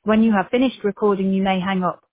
When you have finished recording, you may hang up.